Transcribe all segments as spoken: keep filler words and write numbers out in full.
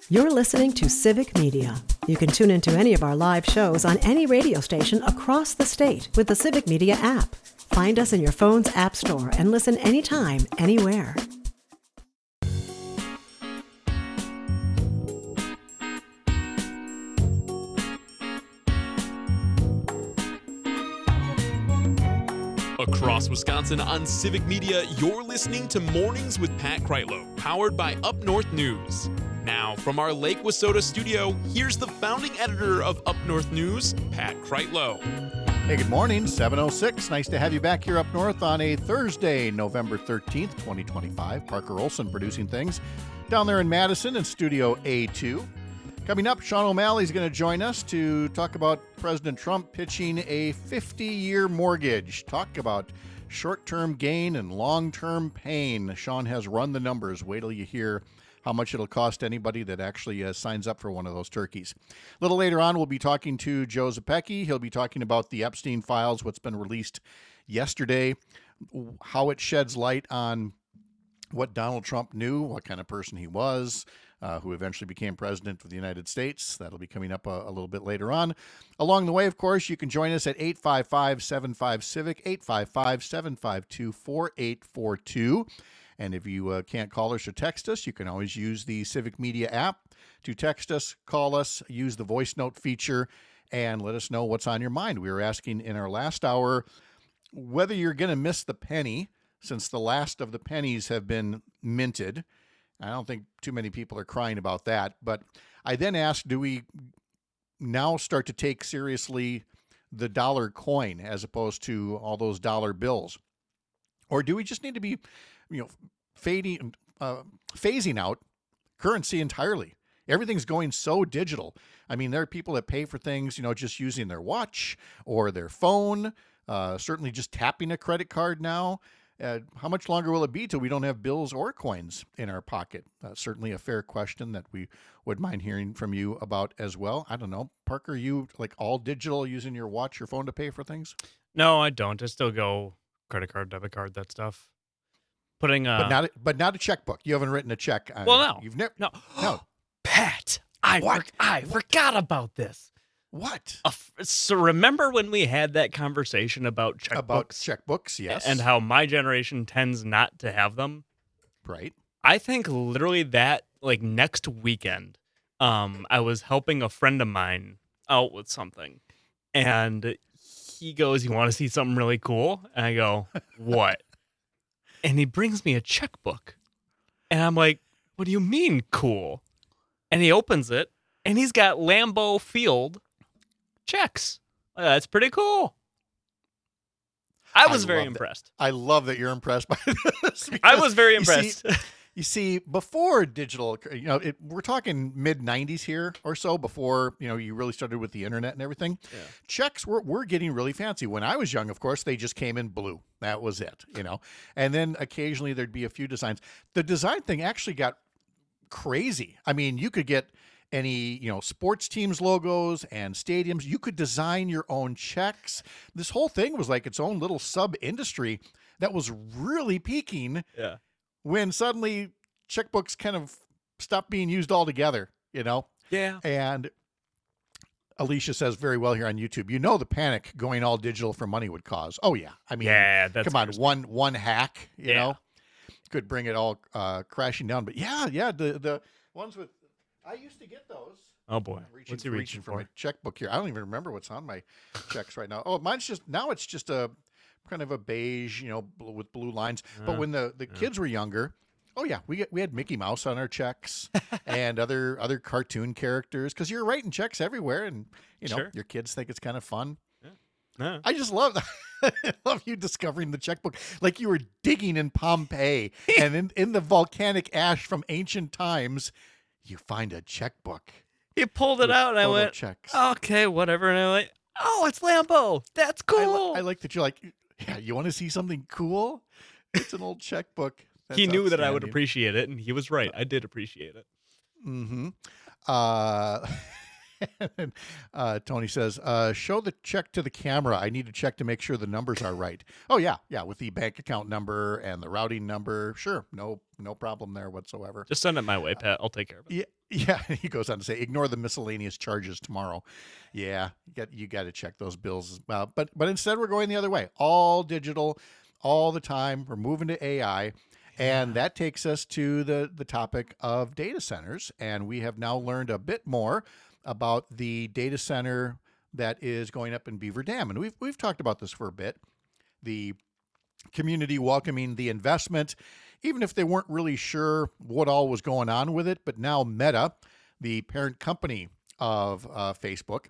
You're listening to Civic Media. You can tune into any of our live shows on any radio station across the state with the Civic Media app. Find us in your phone's app store and listen anytime, anywhere. Across Wisconsin on Civic Media, you're listening to Mornings with Pat Kreitlow, powered by Up North News. Now, from our Lake Wissota studio, here's the founding editor of Up North News, Pat Kreitlow. Hey, good morning, seven oh six. Nice to have you back here up north on a Thursday, November thirteenth, twenty twenty-five. Parker Olson producing things down there in Madison in Studio A two. Coming up, Sean O'Malley is going to join us to talk about President Trump pitching a fifty-year mortgage. Talk about short-term gain and long-term pain. Sean has run the numbers. Wait till you hear how much it'll cost anybody that actually uh, signs up for one of those turkeys. A little later on, we'll be talking to Joe Zepecki. He'll be talking about the Epstein files, what's been released yesterday, how it sheds light on what Donald Trump knew, what kind of person he was, uh, who eventually became president of the United States. That'll be coming up a, a little bit later on. Along the way, of course, you can join us at eight five five, seven five, CIVIC, eight five five, seven five two, four eight four two. And if you uh, can't call us or text us, you can always use the Civic Media app to text us, call us, use the voice note feature, and let us know what's on your mind. We were asking in our last hour whether you're going to miss the penny, since the last of the pennies have been minted. I don't think too many people are crying about that. But I then asked, do we now start to take seriously the dollar coin as opposed to all those dollar bills? Or do we just need to be, you know, fading, uh, phasing out currency entirely? Everything's going so digital. I mean, there are people that pay for things, you know, just using their watch or their phone, uh, certainly just tapping a credit card now. Uh, how much longer will it be till we don't have bills or coins in our pocket? Uh, certainly a fair question that we would mind hearing from you about as well. I don't know. Parker, you like all digital, using your watch, your phone to pay for things? No, I don't. I still go credit card, debit card, that stuff. Putting a... But not a, but not a checkbook. You haven't written a check. Uh, Well, no. You've never... No. No. Pat, I, What? for- I forgot about this. What? A f- so remember when we had that conversation about checkbooks? About checkbooks, yes. And how my generation tends not to have them? Right. I think literally that, like, next weekend, um, I was helping a friend of mine out with something. And he goes, "You want to see something really cool?" And I go, "What?" And he brings me a checkbook. And I'm like, "What do you mean cool?" And he opens it, and he's got Lambeau Field checks. Uh, That's pretty cool. I was I very love that. impressed. I love that you're impressed by this. I because was very you see- impressed. You see, before digital, you know, it, we're talking mid nineties here or so, before, you know, you really started with the internet and everything. Yeah. Checks were, were getting really fancy. When I was young, of course, they just came in blue. That was it, you know. And then occasionally there'd be a few designs. The design thing actually got crazy. I mean, you could get any, you know, sports teams logos and stadiums. You could design your own checks. This whole thing was like its own little sub-industry that was really peaking Yeah. when suddenly checkbooks kind of stopped being used altogether, you know? Yeah. And Alicia says very well here on YouTube, you know, the panic going all digital for money would cause. Oh, yeah. I mean, Yeah, that's come on, crazy. one one hack, you Yeah. know, could bring it all uh, crashing down. But yeah, yeah, the, the ones with, I used to get those. Oh, boy. I'm reaching, What's he reaching reaching for my for? checkbook here. I don't even remember what's on my checks right now. Oh, mine's just, now it's just a kind of a beige, you know, bl- with blue lines. But Uh, when the, the yeah. kids were younger, oh yeah, we get, we had Mickey Mouse on our checks and other other cartoon characters, because you're writing checks everywhere, and you know Sure. your kids think it's kind of fun. No. I just love I love you discovering the checkbook, like you were digging in Pompeii and in, in the volcanic ash from ancient times, you find a checkbook. He pulled it with out, and I photo went, checks. okay, whatever. And I'm like, oh, it's Lambeau. That's I, li- cool. I like that you're like, yeah, you want to see something cool? It's an old checkbook. he That's knew that I would outstanding. appreciate it, and he was right. I did appreciate it. Mm-hmm. Uh, And, uh, Tony says, uh, show the check to the camera. I need to check to make sure the numbers are right. Oh, yeah. Yeah. With the bank account number and the routing number. Sure. No, no problem there whatsoever. Just send it my way, Pat. I'll take care of it. Yeah. Yeah. He goes on to say, ignore the miscellaneous charges tomorrow. Yeah. You got, you got to check those bills as well. But, but instead we're going the other way, all digital all the time. We're moving to A I. And that takes us to the, the topic of data centers. And we have now learned a bit more about the data center that is going up in Beaver Dam. And we've, we've talked about this for a bit. The community welcoming the investment, even if they weren't really sure what all was going on with it. But now Meta, the parent company of uh, Facebook,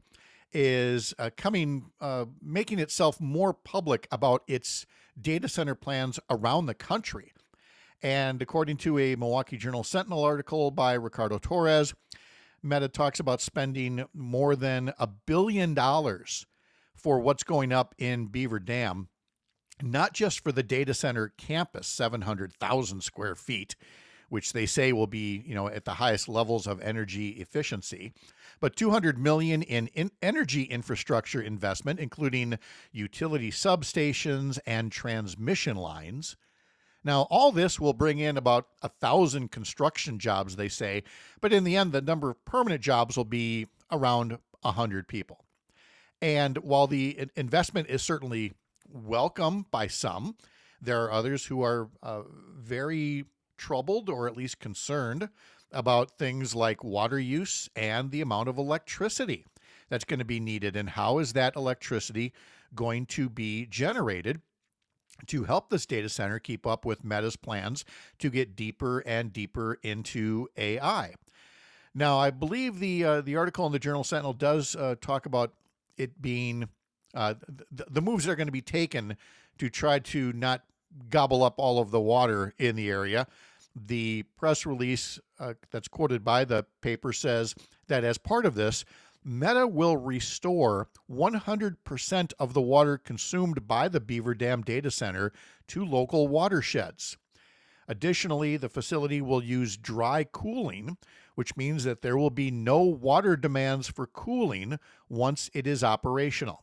is uh, coming, uh, making itself more public about its data center plans around the country. And according to a Milwaukee Journal Sentinel article by Ricardo Torres, Meta talks about spending more than a billion dollars for what's going up in Beaver Dam, not just for the data center campus, seven hundred thousand square feet, which they say will be, you know, at the highest levels of energy efficiency, but two hundred million dollars in, in energy infrastructure investment, including utility substations and transmission lines. Now, all this will bring in about a thousand construction jobs, they say, but in the end, the number of permanent jobs will be around a hundred people. And while the investment is certainly welcome by some, there are others who are uh, very troubled or at least concerned about things like water use and the amount of electricity that's going to be needed. And how is that electricity going to be generated to help this data center keep up with Meta's plans to get deeper and deeper into A I? Now, I believe the uh, the article in the Journal Sentinel does uh, talk about it being uh, th- the moves that are going to be taken to try to not gobble up all of the water in the area. The press release uh, that's quoted by the paper says that as part of this, Meta will restore one hundred percent of the water consumed by the Beaver Dam data center to local watersheds. Additionally, the facility will use dry cooling, which means that there will be no water demands for cooling once it is operational.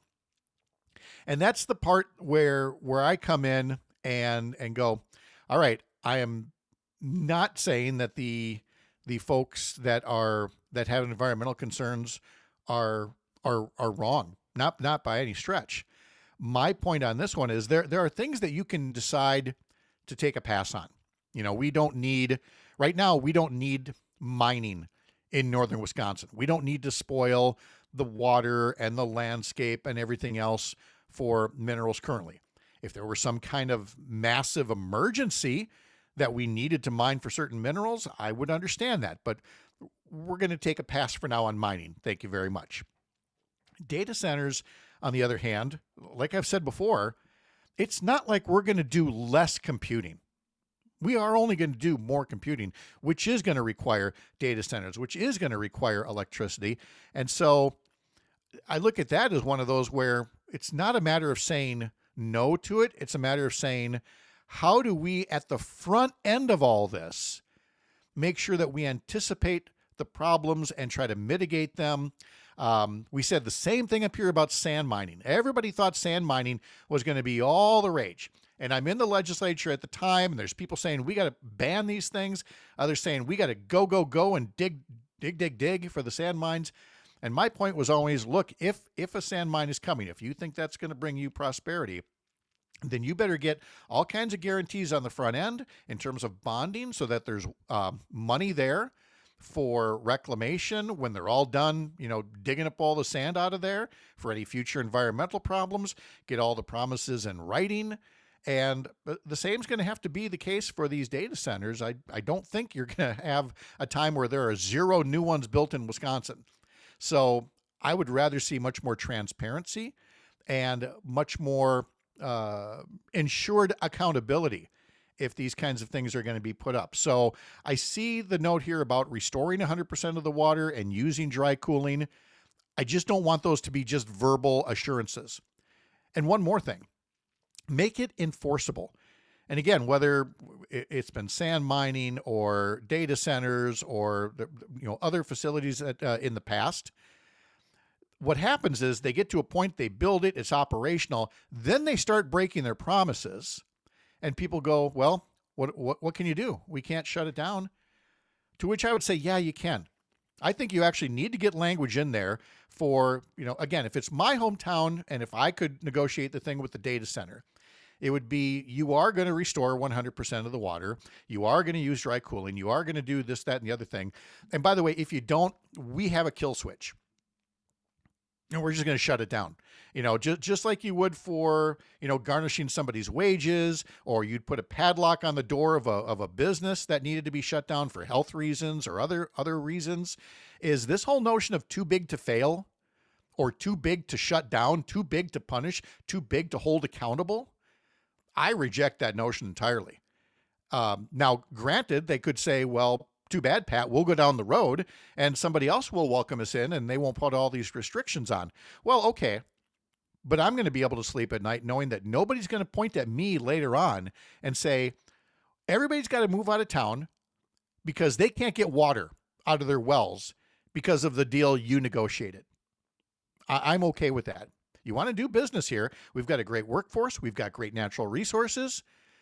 And that's the part where where I come in and and go, all right, I am not saying that the the folks that are that have environmental concerns are are are wrong. Not not by any stretch. My point on this one is there there are things that you can decide to take a pass on. You know, we don't need right now we don't need mining in northern Wisconsin. We don't need to spoil the water and the landscape and everything else for minerals currently. If there were some kind of massive emergency that we needed to mine for certain minerals, I would understand that. But we're going to take a pass for now on mining. Thank you very much. Data centers, on the other hand, like I've said before, it's not like we're going to do less computing. We are only going to do more computing, which is going to require data centers, which is going to require electricity. And so I look at that as one of those where it's not a matter of saying no to it. It's a matter of saying, how do we, at the front end of all this, make sure that we anticipate the problems and try to mitigate them? Um, we said the same thing up here about sand mining. Everybody thought sand mining was going to be all the rage. And I'm in the legislature at the time, and there's people saying we got to ban these things. Others saying we got to go, go, go and dig, dig, dig, dig for the sand mines. And my point was always, look, if if a sand mine is coming, if you think that's going to bring you prosperity, then you better get all kinds of guarantees on the front end in terms of bonding so that there's uh, money there for reclamation when they're all done, you know, digging up all the sand out of there for any future environmental problems, get all the promises in writing. And the same is going to have to be the case for these data centers. I, I don't think you're going to have a time where there are zero new ones built in Wisconsin. So I would rather see much more transparency and much more uh, ensured accountability if these kinds of things are going to be put up. So I see the note here about restoring one hundred percent of the water and using dry cooling. I just don't want those to be just verbal assurances. And one more thing, make it enforceable. And again, whether it's been sand mining or data centers or you know other facilities that, uh, in the past, what happens is they get to a point, they build it, it's operational, then they start breaking their promises, and people go, well, what what what can you do? We can't shut it down. To which I would say, yeah, you can. I think you actually need to get language in there for, you know, again, if it's my hometown and if I could negotiate the thing with the data center, it would be, you are going to restore one hundred percent of the water. You are going to use dry cooling. You are going to do this, that, and the other thing. And by the way, if you don't, we have a kill switch. And we're just going to shut it down. You know, just, just like you would for, you know, garnishing somebody's wages, or you'd put a padlock on the door of a, of a business that needed to be shut down for health reasons or other, other reasons, is this whole notion of too big to fail, or too big to shut down, too big to punish, too big to hold accountable. I reject that notion entirely. Um, now, granted, they could say, well, too bad, Pat, we'll go down the road and somebody else will welcome us in and they won't put all these restrictions on. Well, okay, but I'm going to be able to sleep at night knowing that nobody's going to point at me later on and say, everybody's got to move out of town because they can't get water out of their wells because of the deal you negotiated. I- I'm okay with that. You want to do business here. We've got a great workforce. We've got great natural resources.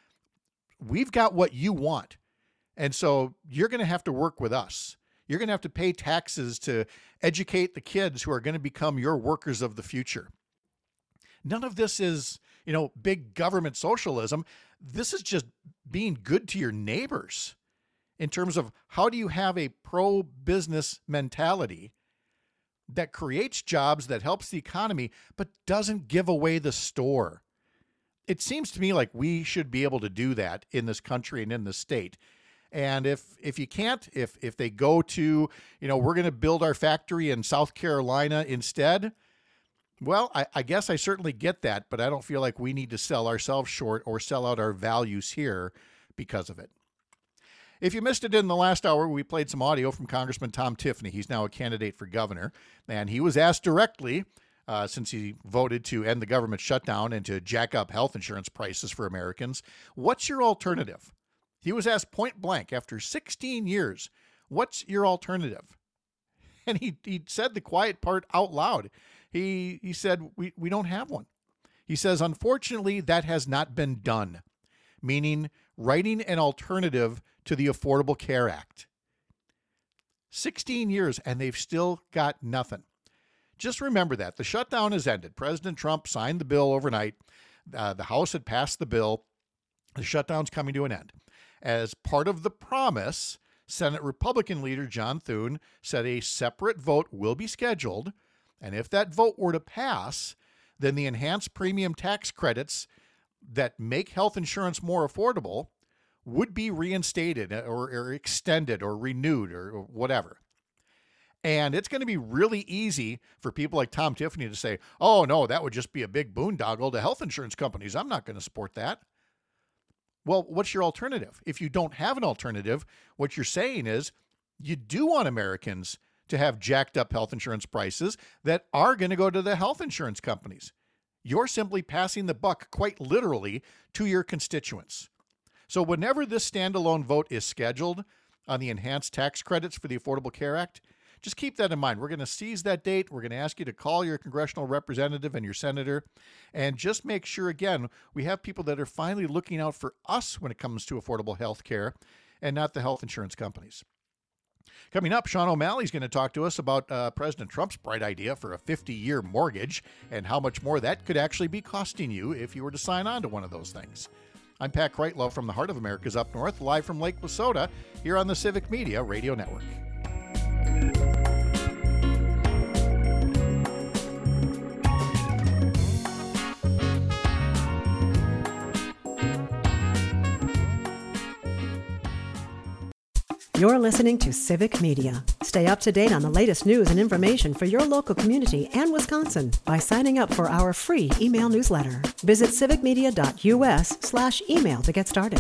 We've got what you want. And so you're going to have to work with us. You're going to have to pay taxes to educate the kids who are going to become your workers of the future. None of this is, you know, big government socialism. This is just being good to your neighbors in terms of how do you have a pro-business mentality that creates jobs, that helps the economy, but doesn't give away the store. It seems to me like we should be able to do that in this country and in this state. And if if you can't, if if they go to, you know, we're going to build our factory in South Carolina instead, well, I, I guess I certainly get that, but I don't feel like we need to sell ourselves short or sell out our values here because of it. If you missed it in the last hour, we played some audio from Congressman Tom Tiffany. He's now a candidate for governor, and he was asked directly, uh, since he voted to end the government shutdown and to jack up health insurance prices for Americans, what's your alternative? He was asked point blank, after sixteen years, what's your alternative? And he, he said the quiet part out loud. He, he said, we, we don't have one. He says, unfortunately, that has not been done, meaning writing an alternative to the Affordable Care Act. sixteen years, and they've still got nothing. Just remember that. The shutdown has ended. President Trump signed the bill overnight. Uh, the House had passed the bill. The shutdown's coming to an end. As part of the promise, Senate Republican leader John Thune said a separate vote will be scheduled, and if that vote were to pass, then the enhanced premium tax credits that make health insurance more affordable would be reinstated or, or extended or renewed or, or whatever. And it's going to be really easy for people like Tom Tiffany to say, oh, no, that would just be a big boondoggle to health insurance companies. I'm not going to support that. Well, what's your alternative? If you don't have an alternative, what you're saying is you do want Americans to have jacked up health insurance prices that are going to go to the health insurance companies. You're simply passing the buck quite literally to your constituents. So whenever this standalone vote is scheduled on the enhanced tax credits for the Affordable Care Act, just keep that in mind. We're going to seize that date. We're going to ask you to call your congressional representative and your senator, and just make sure, again, we have people that are finally looking out for us when it comes to affordable health care and not the health insurance companies. Coming up, Sean O'Malley's going to talk to us about uh, President Trump's bright idea for a fifty-year mortgage and how much more that could actually be costing you if you were to sign on to one of those things. I'm Pat Kreitlow from the heart of America's Up North, live from Lake Wissota, here on the Civic Media Radio Network. You're listening to Civic Media. Stay up to date on the latest news and information for your local community and Wisconsin by signing up for our free email newsletter. Visit civicmedia.us slash email to get started.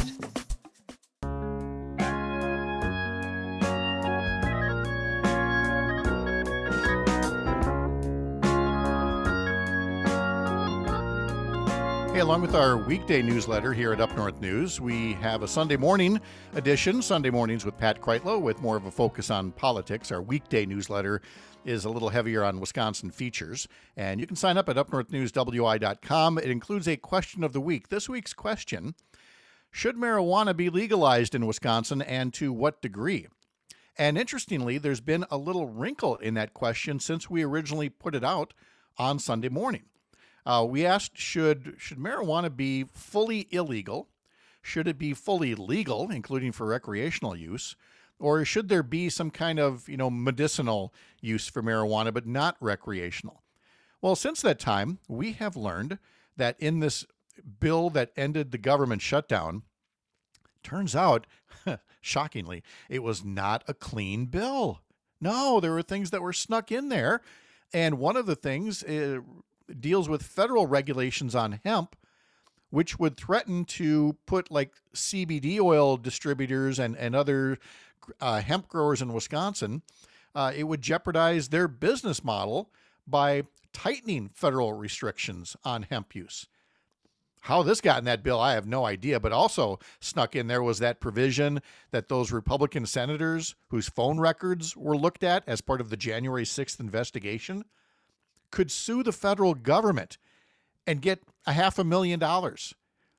Hey, along with our weekday newsletter here at Up North News, we have a Sunday morning edition, Sunday Mornings with Pat Kreitlow, with more of a focus on politics. Our weekday newsletter is a little heavier on Wisconsin features, and you can sign up at up north news w i dot com. It includes a question of the week. This week's question: should marijuana be legalized in Wisconsin, and to what degree? And interestingly, there's been a little wrinkle in that question since we originally put it out on Sunday morning. Uh, we asked, should should marijuana be fully illegal? Should it be fully legal, including for recreational use? Or should there be some kind of, you know, medicinal use for marijuana, but not recreational? Well, since that time, we have learned that in this bill that ended the government shutdown, turns out, shockingly, it was not a clean bill. No, there were things that were snuck in there. And one of the things uh, deals with federal regulations on hemp, which would threaten to put like C B D oil distributors and, and other uh, hemp growers in Wisconsin, uh, it would jeopardize their business model by tightening federal restrictions on hemp use. How this got in that bill, I have no idea, but also snuck in there was that provision that those Republican senators whose phone records were looked at as part of the January sixth investigation could sue the federal government and get a half a million dollars.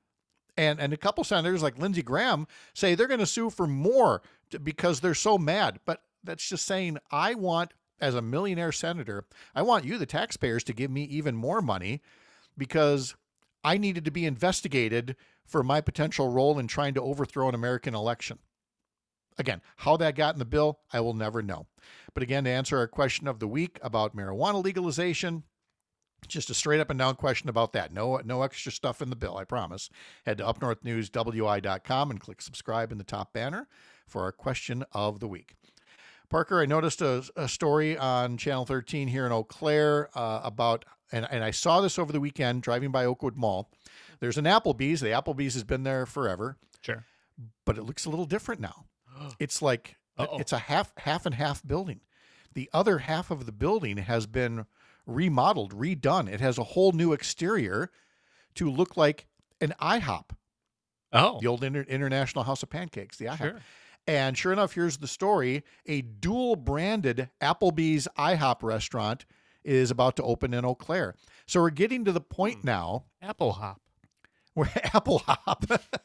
And and a couple senators like Lindsey Graham say they're going to sue for more to, because they're so mad. But that's just saying, I want, as a millionaire senator, I want you, the taxpayers, to give me even more money because I needed to be investigated for my potential role in trying to overthrow an American election. Again, how that got in the bill, I will never know. But again, to answer our question of the week about marijuana legalization, just a straight up and down question about that. No, no extra stuff in the bill, I promise. Head to up north news w i dot com and click subscribe in the top banner for our question of the week. Parker, I noticed a, a story on Channel thirteen here in Eau Claire uh, about, and, and I saw this over the weekend driving by Oakwood Mall. There's an Applebee's. The Applebee's has been there forever. Sure. But it looks a little different now. It's like, Uh-oh. it's a half, half and half building. The other half of the building has been remodeled, redone. It has a whole new exterior to look like an IHOP. Oh. The old Inter- International House of Pancakes, the IHOP. Sure. And sure enough, here's the story. A dual-branded Applebee's IHOP restaurant is about to open in Eau Claire. So we're getting to the point now Apple Hop. where Apple Hop,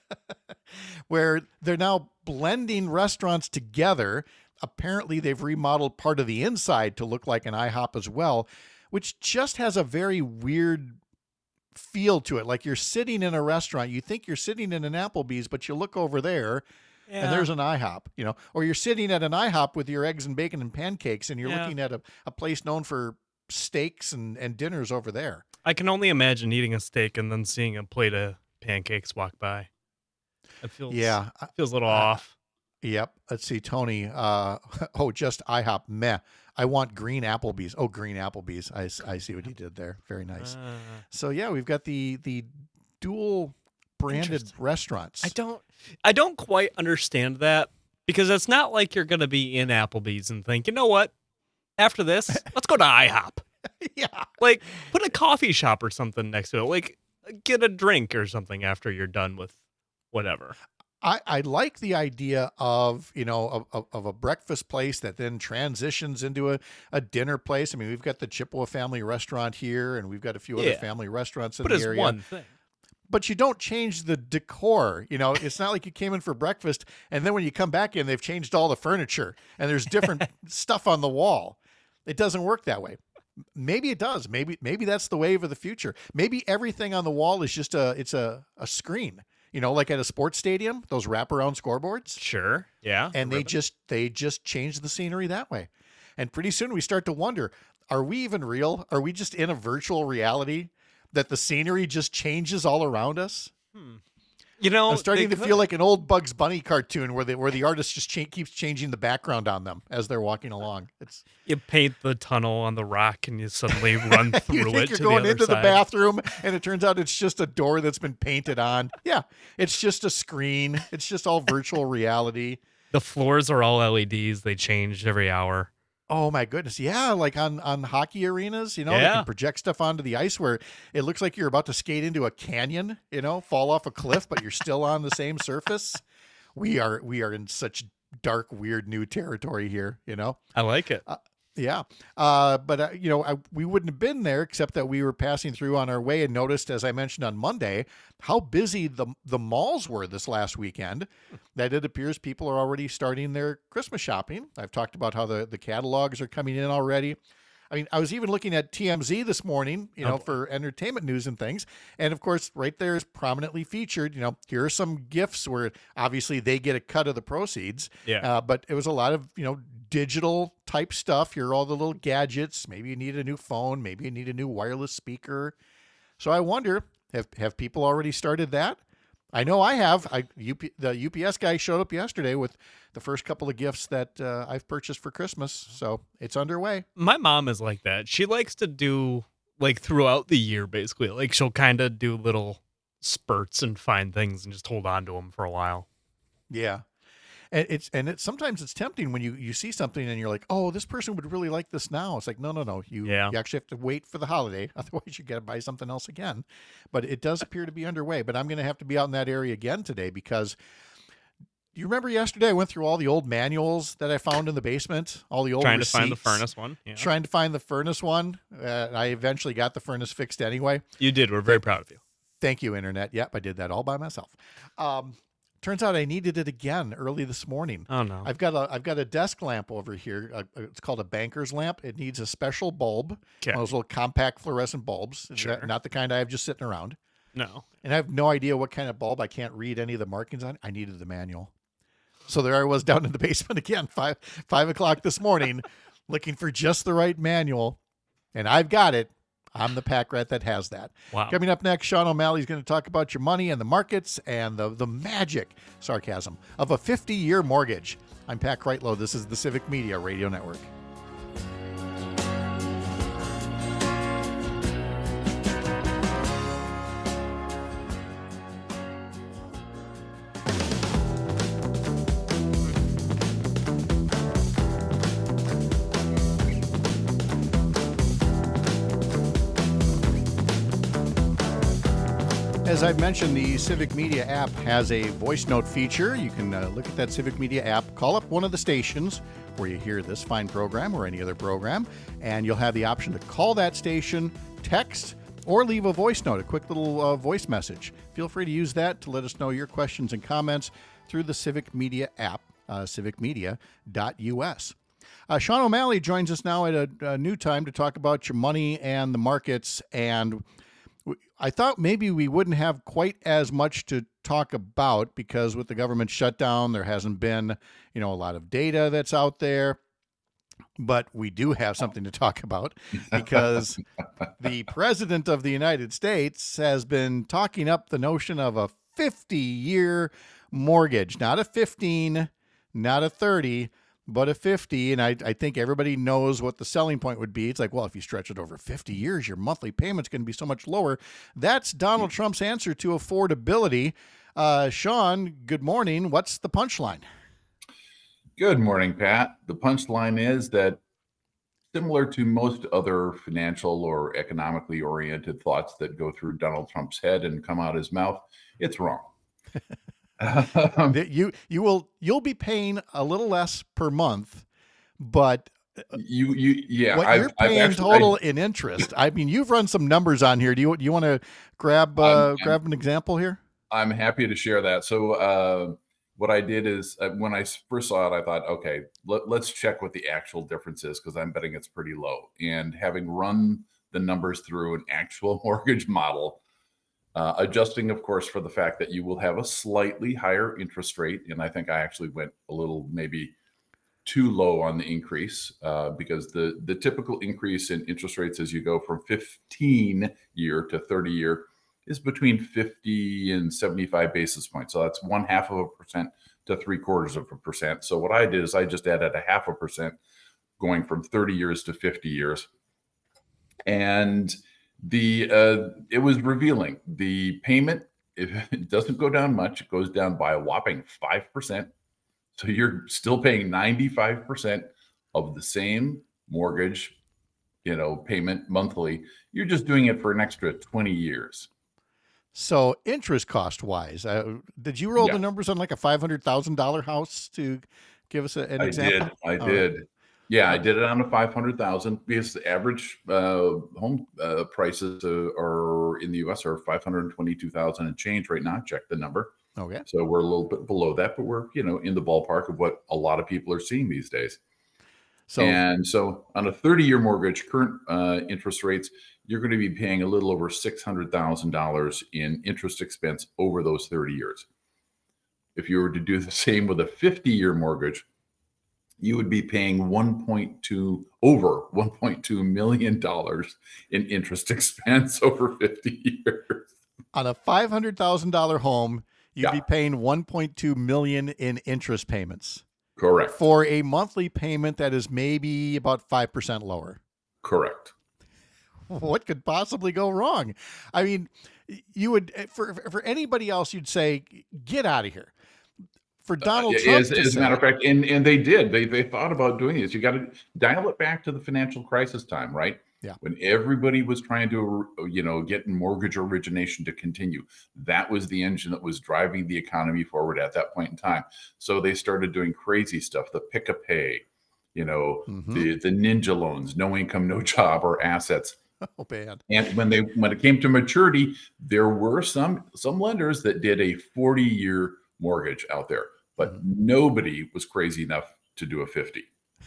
where they're now blending restaurants together. Apparently, they've remodeled part of the inside to look like an IHOP as well, which just has a very weird feel to it. Like you're sitting in a restaurant, you think you're sitting in an Applebee's, but you look over there Yeah. and there's an IHOP, you know, or you're sitting at an IHOP with your eggs and bacon and pancakes, and you're Yeah. looking at a, a place known for steaks and, and dinners over there. I can only imagine eating a steak and then seeing a plate of pancakes walk by. It feels, Yeah. it feels a little Uh, off. Yep. Let's see, Tony. Uh, oh, just IHOP. Meh. I want green Applebee's. Oh, green Applebee's. I, s- I see what he did there. Very nice. Uh, So yeah, we've got the the dual branded Interesting. restaurants. I don't I don't quite understand that because it's not like you're going to be in Applebee's and think, "You know what? After this, let's go to IHOP." yeah. Like put a coffee shop or something next to it. Like get a drink or something after you're done with whatever. I, I like the idea of, you know, of, of, of a breakfast place that then transitions into a, a dinner place. I mean, we've got the Chippewa family restaurant here, and we've got a few other Yeah. family restaurants in But the it's area. one thing. But you don't change the decor. You know, it's not like you came in for breakfast, and then when you come back in, they've changed all the furniture, and there's different stuff on the wall. It doesn't work that way. Maybe it does. Maybe maybe that's the wave of the future. Maybe everything on the wall is just a it's a, a screen. You know, like at a sports stadium, those wraparound scoreboards. Sure. Yeah. And they ribbon. just they just change the scenery that way. And pretty soon we start to wonder, are we even real? Are we just in a virtual reality that the scenery just changes all around us? You know, I'm starting they to could- feel like an old Bugs Bunny cartoon where the where the artist just cha- keeps changing the background on them as they're walking along. It's you paint the tunnel on the rock and you suddenly run through you think it you're to going the other into the side. bathroom and it turns out it's just a door that's been painted on. Yeah, it's just a screen. It's just all virtual reality. The floors are all L E Ds. They change every hour. Oh my goodness. Yeah. Like on, on hockey arenas, you know, they Yeah. can project stuff onto the ice where it looks like you're about to skate into a canyon, you know, fall off a cliff, but you're still on the same surface. We are, we are in such dark, weird new territory here, you know? I like it. Uh, yeah. Uh, but, uh, you know, I, we wouldn't have been there except that we were passing through on our way and noticed, as I mentioned on Monday, how busy the, the malls were this last weekend, that it appears people are already starting their Christmas shopping. I've talked about how the, the catalogs are coming in already. I mean, I was even looking at T M Z this morning, you know, Oh, for entertainment news and things. And of course, right there is prominently featured, you know, here are some gifts where obviously they get a cut of the proceeds. Yeah. Uh, but it was a lot of, you know, digital type stuff. Here are all the little gadgets. Maybe you need a new phone. Maybe you need a new wireless speaker. So I wonder, have, have people already started that? I know I have. I U P, the U P S guy showed up yesterday with the first couple of gifts that uh, I've purchased for Christmas. So it's underway. My mom is like that. She likes to do like throughout the year, basically. Like she'll kind of do little spurts and find things and just hold on to them for a while. Yeah. And it's, and it's, sometimes it's tempting when you, you see something and you're like, oh, this person would really like this now. It's like, no, no, no. You, Yeah. you actually have to wait for the holiday. Otherwise you got to buy something else again. But it does appear to be underway, but I'm going to have to be out in that area again today because you remember yesterday I went through all the old manuals that I found in the basement, all the old Trying receipts, to find the furnace one. Yeah. trying to find the furnace one. Uh, I eventually got the furnace fixed anyway. You did. We're very proud of you. Thank you, Internet. Yep, I did that all by myself. Um, turns out I needed it again early this morning. Oh, no. I've got a I've got a desk lamp over here. Uh, it's called a banker's lamp. It needs a special bulb, Okay. one of those little compact fluorescent bulbs. Sure. Not- Not the kind I have just sitting around. No. And I have no idea what kind of bulb. I can't read any of the markings on it. I needed the manual. So there I was down in the basement again, five five o'clock this morning, looking for just the right manual. And I've got it. I'm the pack rat that has that. Wow. Coming up next, Sean O'Malley's going to talk about your money and the markets and the, the magic, sarcasm, of a fifty-year mortgage. I'm Pat Kreitlow. This is the Civic Media Radio Network. As I've mentioned, the Civic Media app has a voice note feature. You can uh, look at that Civic Media app, call up one of the stations where you hear this fine program or any other program, and you'll have the option to call that station, text, or leave a voice note, a quick little uh, voice message. Feel free to use that to let us know your questions and comments through the Civic Media app, uh, civic media dot u s. Uh, Sean O'Malley joins us now at a, a new time to talk about your money and the markets. And I thought maybe we wouldn't have quite as much to talk about because with the government shutdown, there hasn't been, you know, a lot of data that's out there. But we do have something to talk about because the president of the United States has been talking up the notion of a fifty-year mortgage, not a fifteen, not a thirty, but a fifty. And I, I think everybody knows what the selling point would be. It's like, well, if you stretch it over fifty years, your monthly payment's going to be so much lower. That's Donald Trump's answer to affordability. Uh, Sean, good morning. What's the punchline? Good morning, Pat. The punchline is that similar to most other financial or economically oriented thoughts that go through Donald Trump's head and come out his mouth, it's wrong. um, That you you will you'll be paying a little less per month, but you you yeah, what I've, you're I've paying actually, total I, in interest. I mean, you've run some numbers on here. Do you do you want to grab uh, I'm- grab an example here? I'm happy to share that. So uh, what I did is uh, when I first saw it, I thought, okay, let, let's check what the actual difference is because I'm betting it's pretty low. And having run the numbers through an actual mortgage model, uh, adjusting, of course, for the fact that you will have a slightly higher interest rate. And I think I actually went a little maybe too low on the increase uh, because the, the typical increase in interest rates as you go from fifteen year to thirty year is between fifty and seventy-five basis points. So that's one half of a percent to three quarters of a percent. So what I did is I just added a half a percent going from thirty years to fifty years. And the uh, it was revealing. The payment, if it doesn't go down much, it goes down by a whopping five percent. So you're still paying ninety-five percent of the same mortgage, you know, payment monthly. You're just doing it for an extra twenty years. So interest cost wise, uh, did you roll Yeah. the numbers on like a five hundred thousand dollar house to give us a, an I example? did. I All did. right. Yeah, I did it on a five hundred thousand because the average uh, home uh, prices uh, are in the U S are five hundred twenty-two thousand and change right now. Check the number. Okay. So we're a little bit below that, but we're, you know, in the ballpark of what a lot of people are seeing these days. So And so on a thirty year mortgage, current uh, interest rates, you're going to be paying a little over six hundred thousand dollars in interest expense over those thirty years. If you were to do the same with a fifty year mortgage, you would be paying one point two over one point two million dollars in interest expense over fifty years. on a five hundred thousand dollar home, you'd Yeah. be paying one point two million in interest payments Correct. for a monthly payment that is maybe about five percent lower. Correct. What could possibly go wrong? I mean, you would, for for anybody else, you'd say, get out of here. For Donald Uh, Trump, as, to as a say- matter of fact, and, and they did. They they thought about doing this. You got to dial it back to the financial crisis time, right? Yeah. When everybody was trying to, you know, get mortgage origination to continue, that was the engine that was driving the economy forward at that point in time. So they started doing crazy stuff, the pick a pay, you know, Mhm. the the ninja loans, no income, no job or assets. oh man, And when they when it came to maturity, there were some some lenders that did a forty year mortgage out there, but nobody was crazy enough to do a fifty.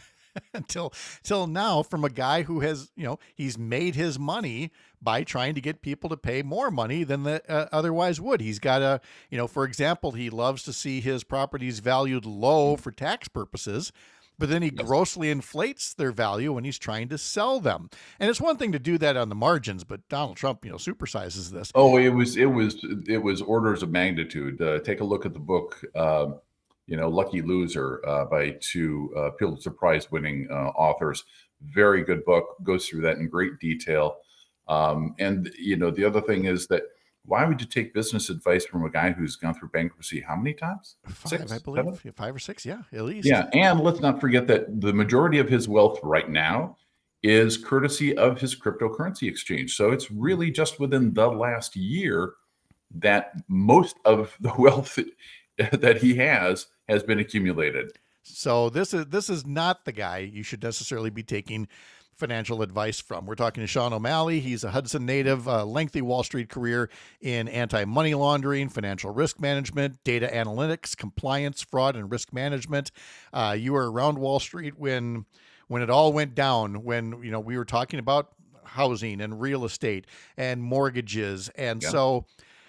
until till now, from a guy who has, you know, he's made his money by trying to get people to pay more money than they uh, otherwise would. He's got a, you know, for example, he loves to see his properties valued low for tax purposes, but then he Yes. grossly inflates their value when he's trying to sell them. And it's one thing to do that on the margins, but Donald Trump, you know, supersizes this. Oh, it was it was it was orders of magnitude. Uh, take a look at the book, uh, you know, Lucky Loser uh, by two uh, Pulitzer Prize winning uh, authors. Very good book. Goes through that in great detail. Um, and you know, the other thing is that why would you take business advice from a guy who's gone through bankruptcy how many times? Five, Six, I believe, seven? Yeah, five or six, yeah, at least. Yeah, and let's not forget that the majority of his wealth right now is courtesy of his cryptocurrency exchange. So it's really just within the last year that most of the wealth that he has has been accumulated. So this is this is not the guy you should necessarily be taking financial advice from. We're talking to Sean O'Malley. He's a Hudson native, a lengthy Wall Street career in anti-money laundering, financial risk management, data analytics, compliance, fraud, and risk management. Uh, you were around Wall Street when when it all went down, when you know we were talking about housing and real estate and mortgages. And Yeah. so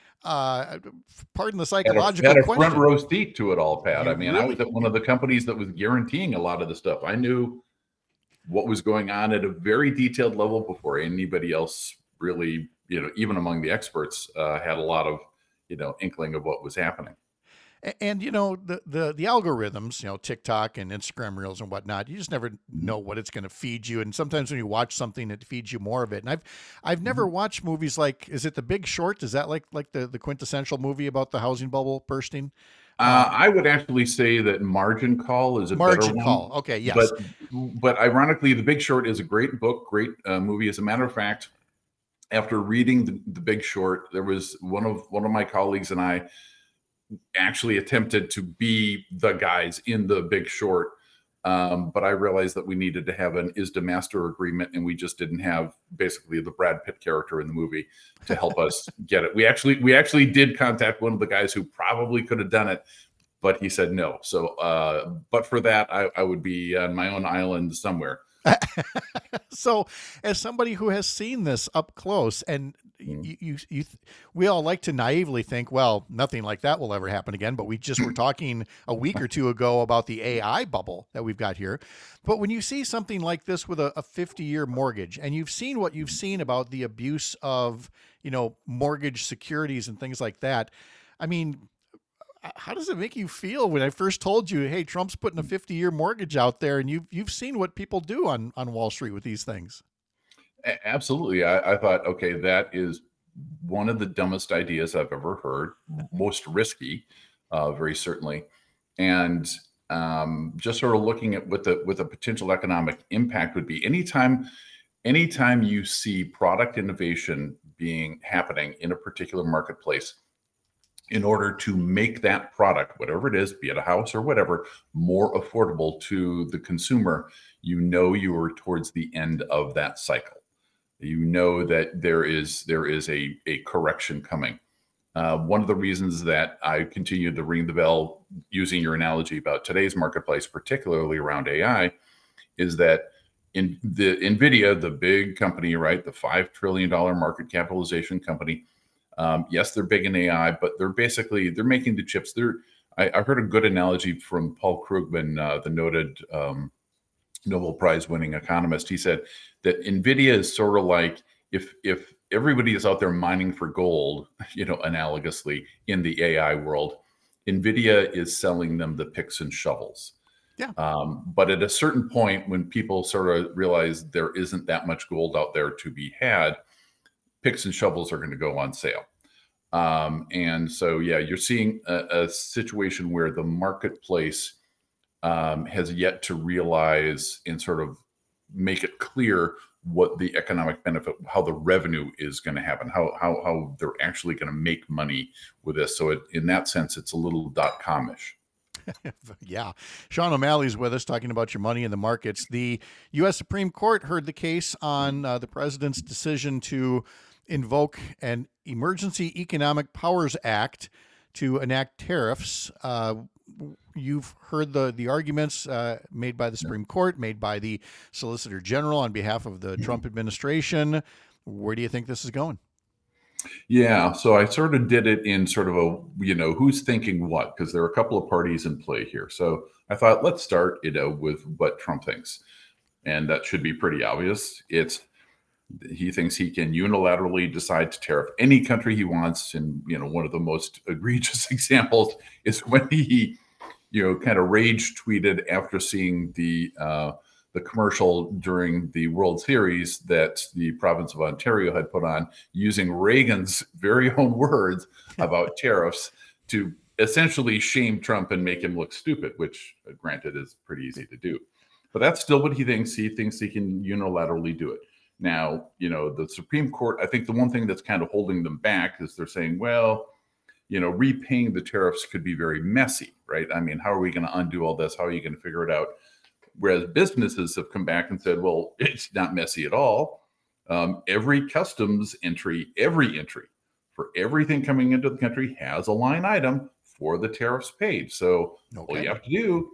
uh, pardon the Had a, psychological had a question. front row seat to it all, Pat. You I mean, I was really- at one of the companies that was guaranteeing a lot of the stuff. I knew what was going on at a very detailed level before anybody else really, you know, even among the experts, uh, had a lot of, you know, inkling of what was happening. A- And you know the, the the algorithms, you know, TikTok and Instagram Reels and whatnot. You just never know what it's going to feed you. And sometimes when you watch something, it feeds you more of it. And I've I've never watched movies like, is it The Big Short? Is that like like the the quintessential movie about the housing bubble bursting? Uh, I would actually say that Margin Call is a better Margin one. Call. Okay, yes. But but ironically, The Big Short is a great book, great uh, movie. As a matter of fact, after reading the, the Big Short, there was one of one of my colleagues and I actually attempted to be the guys in The Big Short. Um, but I realized that we needed to have an I S D A master agreement, and we just didn't have basically the Brad Pitt character in the movie to help us get it. We actually we actually did contact one of the guys who probably could have done it, but he said no. So, uh, but for that, I, I would be on my own island somewhere. So, as somebody who has seen this up close, and Mm. you, you, you, we all like to naively think, well, nothing like that will ever happen again. But we just were talking a week or two ago about the A I bubble that we've got here. But when you see something like this with a, a fifty-year mortgage, and you've seen what you've seen about the abuse of, you know, mortgage securities and things like that, I mean, how does it make you feel when I first told you, hey, Trump's putting a fifty-year mortgage out there, and you've you've seen what people do on on Wall Street with these things? A- Absolutely. I, I thought, okay, that is one of the dumbest ideas I've ever heard, most risky, uh, very certainly. And um, just sort of looking at what the what the potential economic impact would be. Anytime, anytime you see product innovation being happening in a particular marketplace, in order to make that product, whatever it is, be it a house or whatever, more affordable to the consumer, you know you are towards the end of that cycle. You know that there is there is a, a correction coming. Uh, one of the reasons that I continue to ring the bell using your analogy about today's marketplace, particularly around A I, is that in the NVIDIA, the big company, right, the five trillion dollars market capitalization company, Um, yes, they're big in A I, but they're basically, they're making the chips. They're, I, I heard a good analogy from Paul Krugman, uh, the noted um, Nobel Prize winning economist. He said that NVIDIA is sort of like if, if everybody is out there mining for gold, you know, analogously in the A I world, NVIDIA is selling them the picks and shovels. Yeah. Um, but at a certain point, when people sort of realize there isn't that much gold out there to be had, picks and shovels are going to go on sale. Um, and so, yeah, you're seeing a, a situation where the marketplace um, has yet to realize and sort of make it clear what the economic benefit, how the revenue is going to happen, how, how, how they're actually going to make money with this. So it, in that sense, it's a little dot-com-ish. Yeah. Sean O'Malley's with us talking about your money in the markets. The U S Supreme Court heard the case on uh, the president's decision to invoke an Emergency Economic Powers Act to enact tariffs. Uh, you've heard the, the arguments uh, made by the Supreme Court, made by the Solicitor General on behalf of the Trump administration. Where do you think this is going? Yeah, so I sort of did it in sort of a, you know, who's thinking what, because there are a couple of parties in play here. So I thought, let's start, you know, with what Trump thinks. And that should be pretty obvious. It's, he thinks he can unilaterally decide to tariff any country he wants. And, you know, one of the most egregious examples is when he, you know, kind of rage tweeted after seeing the, uh, the commercial during the World Series that the province of Ontario had put on, using Reagan's very own words about tariffs to essentially shame Trump and make him look stupid, which uh, granted is pretty easy to do. But that's still what he thinks. He thinks he can unilaterally do it. Now, you know, the Supreme Court, I think the one thing that's kind of holding them back is they're saying, well, you know, repaying the tariffs could be very messy, right? I mean, how are we going to undo all this? How are you going to figure it out? Whereas businesses have come back and said, well, it's not messy at all. Um, every customs entry, every entry for everything coming into the country has a line item for the tariffs paid. So okay. All you have to do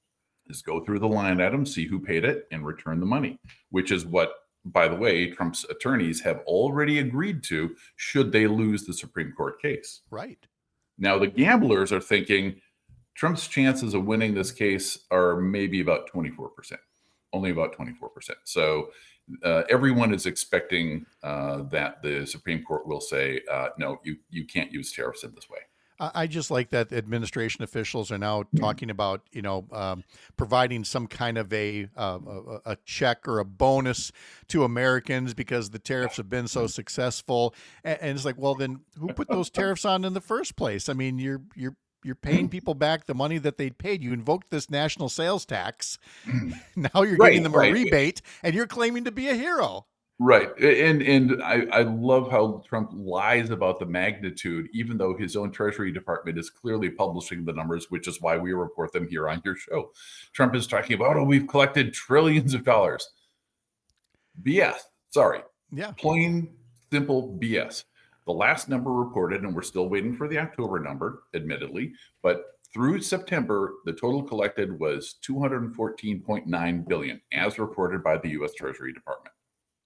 is go through the line item, see who paid it, and return the money, which is what, by the way, Trump's attorneys have already agreed to should they lose the Supreme Court case. Right. Now, the gamblers are thinking, Trump's chances of winning this case are maybe about twenty-four percent, only about twenty-four percent. So uh, everyone is expecting uh, that the Supreme Court will say, uh, no, you, you can't use tariffs in this way. I just like that administration officials are now talking about, you know, um, providing some kind of a, uh, a a check or a bonus to Americans because the tariffs have been so successful. And, and it's like, well, then who put those tariffs on in the first place? I mean, you're you're you're paying people back the money that they paid. You invoked this national sales tax. Now you're Right, giving them a right. rebate, and you're claiming to be a hero. Right. And and I, I love how Trump lies about the magnitude, even though his own Treasury Department is clearly publishing the numbers, which is why we report them here on your show. Trump is talking about, oh, we've collected trillions of dollars. B S. Sorry. Yeah. Plain, simple B S. The last number reported, and we're still waiting for the October number, admittedly, but through September, the total collected was two hundred fourteen point nine billion dollars, as reported by the U S Treasury Department.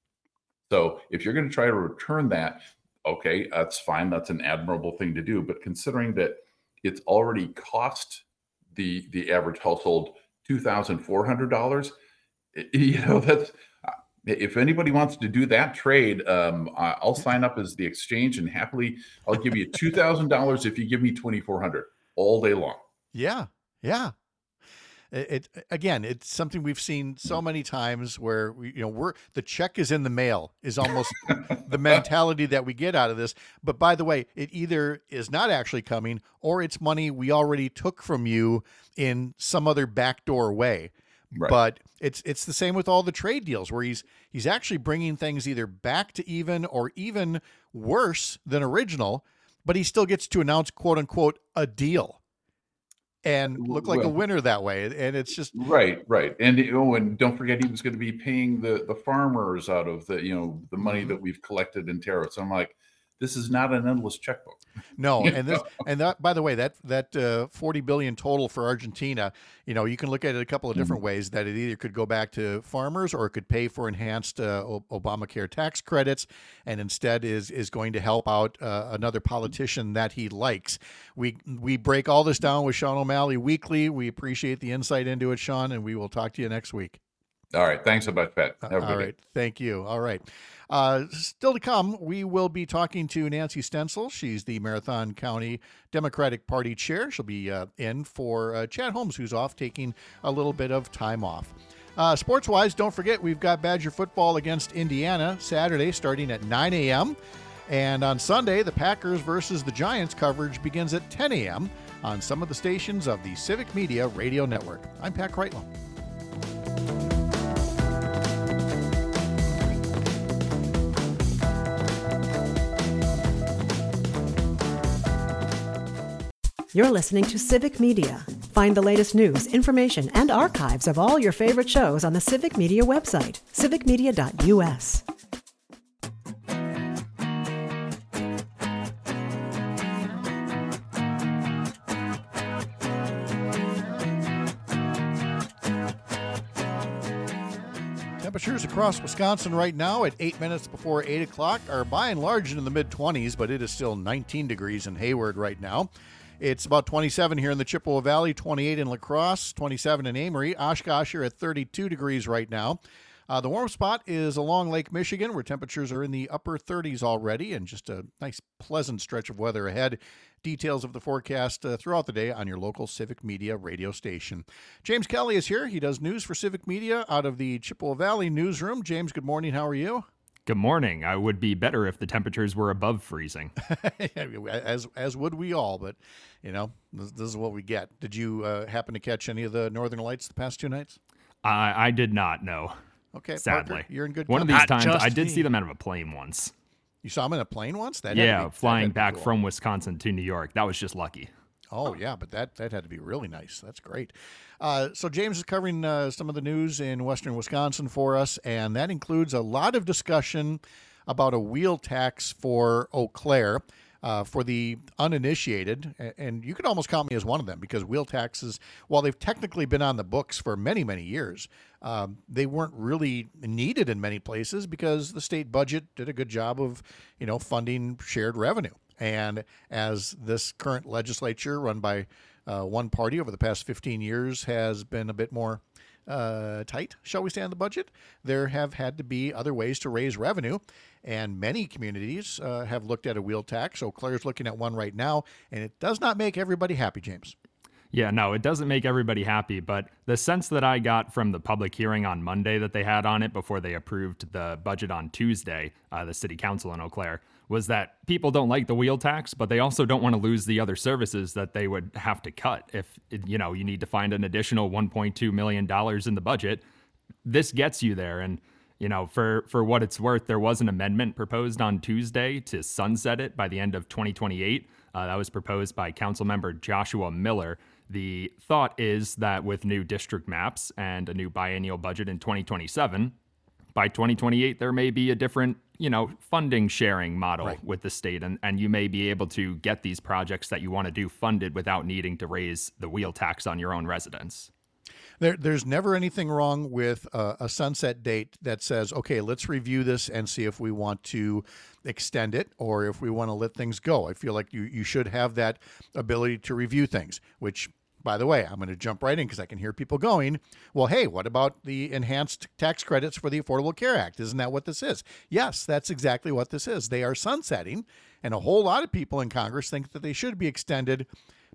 So if you're going to try to return that, okay, that's fine. That's an admirable thing to do. But considering that it's already cost the the average household two thousand four hundred dollars, you know, that's, if anybody wants to do that trade, um, I'll sign up as the exchange and happily I'll give you two thousand dollars if you give me twenty-four hundred dollars all day long. Yeah. Yeah. it, it again, it's something we've seen so many times where we, you know, we're the check is in the mail is almost the mentality that we get out of this. But by the way, it either is not actually coming or it's money we already took from you in some other backdoor way. Right. But it's it's the same with all the trade deals where he's he's actually bringing things either back to even or even worse than original, but he still gets to announce, quote unquote, a deal and look like well, a winner that way. And it's just right, right. And oh, and don't forget he was going to be paying the the farmers out of the, you know, the money that we've collected in tariffs. So I'm like, this is not an endless checkbook. No, and this and that, by the way, that that uh, forty billion total for Argentina, you know, you can look at it a couple of different mm-hmm. ways. That it either could go back to farmers or it could pay for enhanced uh, Obamacare tax credits, and instead is is going to help out uh, another politician that he likes. We we break all this down with Sean O'Malley weekly. We appreciate the insight into it, Sean, and we will talk to you next week. All right. Thanks so much, Pat. Have a All right. Day. Thank you. All right. Uh, still to come, we will be talking to Nancy Stencil. She's the Marathon County Democratic Party chair. She'll be uh, in for uh, Chad Holmes, who's off taking a little bit of time off. Uh, sports-wise, don't forget, we've got Badger football against Indiana Saturday starting at nine a.m. And on Sunday, the Packers versus the Giants coverage begins at ten a.m. on some of the stations of the Civic Media Radio Network. I'm Pat Kreitlow. You're listening to Civic Media. Find the latest news, information, and archives of all your favorite shows on the Civic Media website, civic media dot u s. Temperatures across Wisconsin right now at eight minutes before eight o'clock are by and large in the mid-twenties, but it is still nineteen degrees in Hayward right now. It's about twenty-seven here in the Chippewa Valley, twenty-eight in La Crosse, twenty-seven in Amory. Oshkosh are at thirty-two degrees right now. Uh, the warm spot is along Lake Michigan, where temperatures are in the upper thirties already, and just a nice, pleasant stretch of weather ahead. Details of the forecast uh, throughout the day on your local Civic Media radio station. James Kelly is here. He does news for Civic Media out of the Chippewa Valley newsroom. James, good morning. How are you? Good morning. I would be better if the temperatures were above freezing. as as would we all, but, you know, this, this is what we get. Did you uh, happen to catch any of the Northern Lights the past two nights? I I did not, no. Okay, sadly. Parker, you're in good One company. of these Not times, I did me. see them out of a plane once. You saw them in a plane once? That yeah, be, flying that back cool. from Wisconsin to New York. That was just lucky. Oh, yeah, but that, that had to be really nice. That's great. Uh, so James is covering uh, some of the news in western Wisconsin for us, and that includes a lot of discussion about a wheel tax for Eau Claire. Uh, for the uninitiated, and you could almost count me as one of them, because wheel taxes, while they've technically been on the books for many, many years, um, they weren't really needed in many places because the state budget did a good job of, you know, funding shared revenue. And as this current legislature, run by uh, one party over the past fifteen years, has been a bit more Uh, tight, shall we say, on the budget, there have had to be other ways to raise revenue, and many communities uh, have looked at a wheel tax. Eau Claire's looking at one right now, and it does not make everybody happy, James. Yeah, no, it doesn't make everybody happy, but the sense that I got from the public hearing on Monday that they had on it before they approved the budget on Tuesday, uh, the city council in Eau Claire, was that people don't like the wheel tax, but they also don't want to lose the other services that they would have to cut if, you know, you need to find an additional one point two million dollars in the budget. This gets you there. And, you know, for, for what it's worth, there was an amendment proposed on Tuesday to sunset it by the end of twenty twenty-eight. Uh, that was proposed by Councilmember Joshua Miller. The thought is that with new district maps and a new biennial budget in twenty twenty-seven, by twenty twenty-eight, there may be a different, you know, funding sharing model right. with the state, and, and you may be able to get these projects that you want to do funded without needing to raise the wheel tax on your own residents. There, there's never anything wrong with a, a sunset date that says, okay, let's review this and see if we want to extend it or if we want to let things go. I feel like you, you should have that ability to review things, which, by the way, I'm going to jump right in because I can hear people going, well, hey, what about the enhanced tax credits for the Affordable Care Act? Isn't that what this is? Yes, that's exactly what this is. They are sunsetting, and a whole lot of people in Congress think that they should be extended.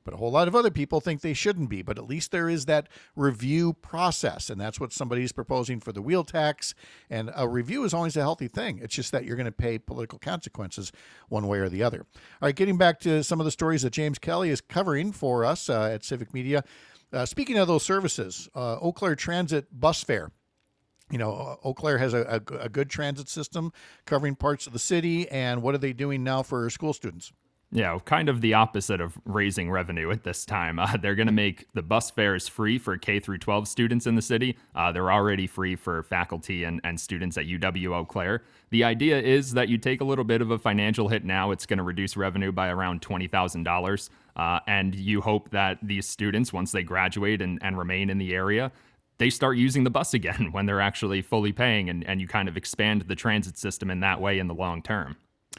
but a whole lot of other people think they shouldn't be. But at least there is that review process, and that's what somebody's proposing for the wheel tax. And a review is always a healthy thing. It's just that you're going to pay political consequences one way or the other. All right, getting back to some of the stories that James Kelly is covering for us uh, at Civic Media. Uh, speaking of those services, uh, Eau Claire Transit bus fare. You know, Eau Claire has a, a, a good transit system covering parts of the city. And what are they doing now for school students? Yeah, kind of the opposite of raising revenue at this time. Uh, they're going to make the bus fares free for K through twelve students in the city. Uh, they're already free for faculty and, and students at U W Eau Claire. The idea is that you take a little bit of a financial hit now. It's going to reduce revenue by around twenty thousand dollars. Uh, and you hope that these students, once they graduate and, and remain in the area, they start using the bus again when they're actually fully paying, and, and you kind of expand the transit system in that way in the long term.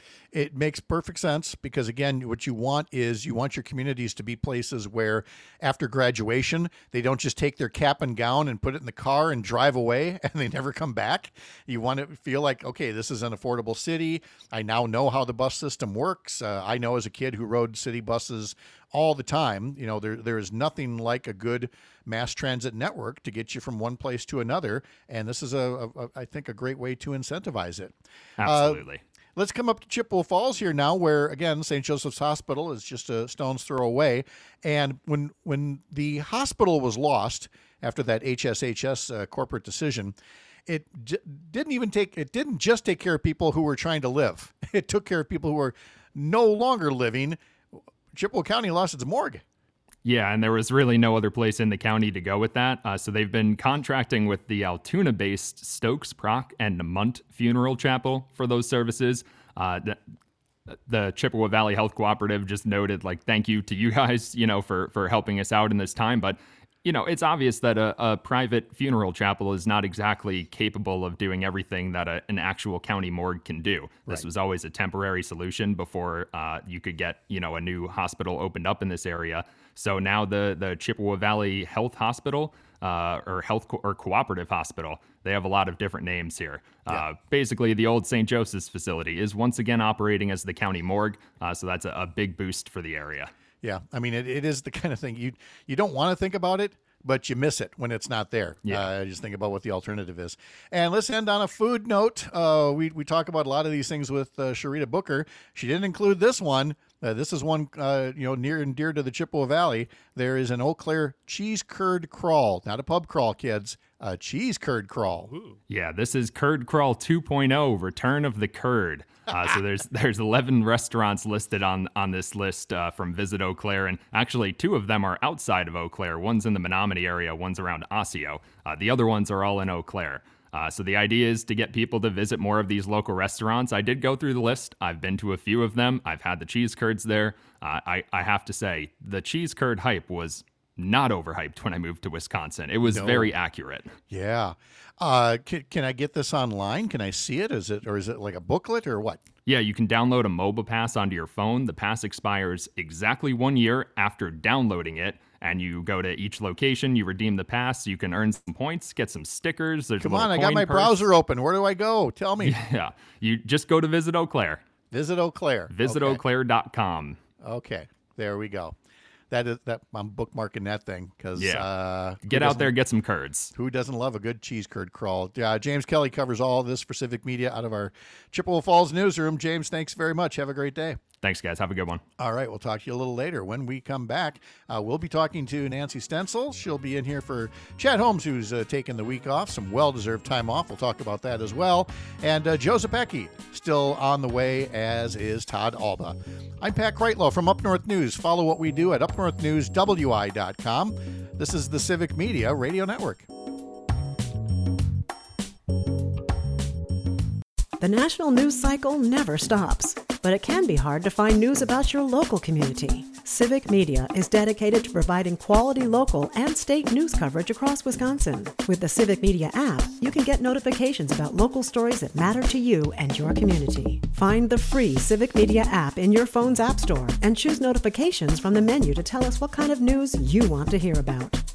It makes perfect sense because, again, what you want is you want your communities to be places where after graduation, they don't just take their cap and gown and put it in the car and drive away and they never come back. You want to feel like, okay, this is an affordable city. I now know how the bus system works. Uh, I know as a kid who rode city buses all the time, you know, there there is nothing like a good mass transit network to get you from one place to another. And this is, a, a, a I think, a great way to incentivize it. Absolutely. Uh, Let's come up to Chippewa Falls here now, where, again, Saint Joseph's Hospital is just a stone's throw away. And when when the hospital was lost after that H S H S uh, corporate decision, it j- didn't even take it didn't just take care of people who were trying to live. It took care of people who were no longer living. Chippewa County lost its morgue. Yeah, and there was really no other place in the county to go with that. Uh, so they've been contracting with the Altoona-based Stokes, Proc, and Namunt Funeral Chapel for those services. Uh, the, the Chippewa Valley Health Cooperative just noted, like, thank you to you guys, you know, for for helping us out in this time. But, you know, it's obvious that a, a private funeral chapel is not exactly capable of doing everything that a, an actual county morgue can do. This Right. was always a temporary solution before uh, you could get, you know, a new hospital opened up in this area. So now the the Chippewa Valley Health Hospital uh, or Health Co- or Cooperative Hospital, they have a lot of different names here. Yeah. Uh, basically, the old Saint Joseph's facility is once again operating as the county morgue. Uh, so that's a, a big boost for the area. Yeah, I mean, it, it is the kind of thing you you don't want to think about it, but you miss it when it's not there. Yeah. Uh, just think about what the alternative is. And let's end on a food note. Uh, we, we talk about a lot of these things with uh, Sharita Booker. She didn't include this one. Uh, this is one, uh, you know, near and dear to the Chippewa Valley. There is an Eau Claire cheese curd crawl, not a pub crawl, kids. A cheese curd crawl. Ooh. Yeah, this is Curd Crawl two point oh, Return of the Curd. Uh, so there's there's eleven restaurants listed on on this list uh, from Visit Eau Claire, and actually two of them are outside of Eau Claire. One's in the Menominee area, one's around Osseo. Uh, the other ones are all in Eau Claire. Uh, so the idea is to get people to visit more of these local restaurants. I did go through the list. I've been to a few of them. I've had the cheese curds there. Uh, I, I have to say, the cheese curd hype was not overhyped when I moved to Wisconsin. It was No. very accurate. Yeah. Uh, can, can I get this online? Can I see it? Is it or is it like a booklet or what? Yeah, you can download a mobile pass onto your phone. The pass expires exactly one year after downloading it. And you go to each location, you redeem the pass, you can earn some points, get some stickers. There's a Come little on, I got coin my purse. browser open. Where do I go? Tell me. Yeah, you just go to Visit Eau Claire. Visit Eau Claire. visit Okay. eau claire dot com. Okay, there we go. That is that. I'm bookmarking that thing because Yeah. uh, who Get out doesn't- there, get some curds. Who doesn't love a good cheese curd crawl? Uh, James Kelly covers all of this for Civic Media out of our Chippewa Falls newsroom. James, thanks very much. Have a great day. Thanks, guys. Have a good one. All right, we'll talk to you a little later. When we come back, uh, we'll be talking to Nancy Stencil. She'll be in here for Chad Holmes, who's uh, taking the week off, some well-deserved time off. We'll talk about that as well. And uh, Joe Zepecki, still on the way, as is Todd Alba. I'm Pat Kreitlow from Up North News. Follow what we do at up north news w i dot com. This is the Civic Media Radio Network. The national news cycle never stops, but it can be hard to find news about your local community. Civic Media is dedicated to providing quality local and state news coverage across Wisconsin. With the Civic Media app, you can get notifications about local stories that matter to you and your community. Find the free Civic Media app in your phone's app store and choose notifications from the menu to tell us what kind of news you want to hear about.